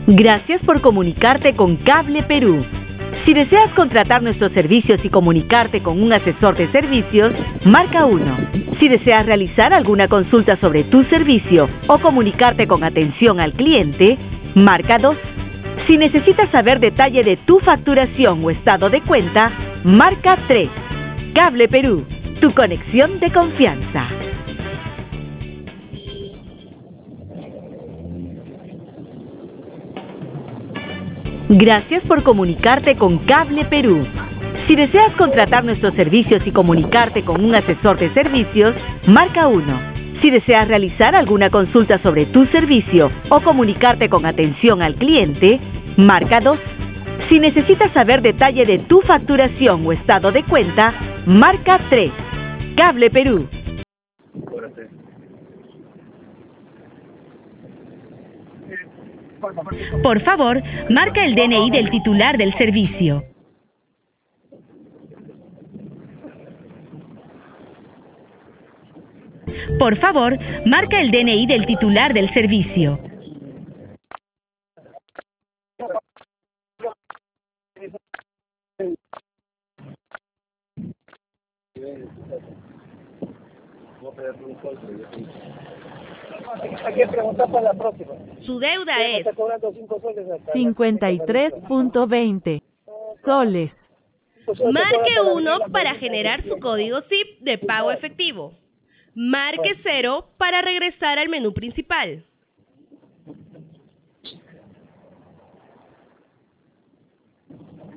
Gracias por comunicarte con Cable Perú. Si deseas contratar nuestros servicios y comunicarte con un asesor de servicios, marca 1. Si deseas realizar alguna consulta sobre tu servicio o comunicarte con atención al cliente, marca 2. Si necesitas saber detalle de tu facturación o estado de cuenta, marca 3. Cable Perú, tu conexión de confianza. Gracias por comunicarte con Cable Perú. Si deseas contratar nuestros servicios y comunicarte con un asesor de servicios, marca 1. Si deseas realizar alguna consulta sobre tu servicio o comunicarte con atención al cliente, marca 2. Si necesitas saber detalle de tu facturación o estado de cuenta, marca 3. Cable Perú. Por favor, marca el DNI del titular del servicio. Por favor, marca el DNI del titular del servicio. Hay que preguntar para la próxima. Su deuda es 53.20 soles. marque 1 para generar su código SIP de pago efectivo. Marque 0 para regresar al menú principal.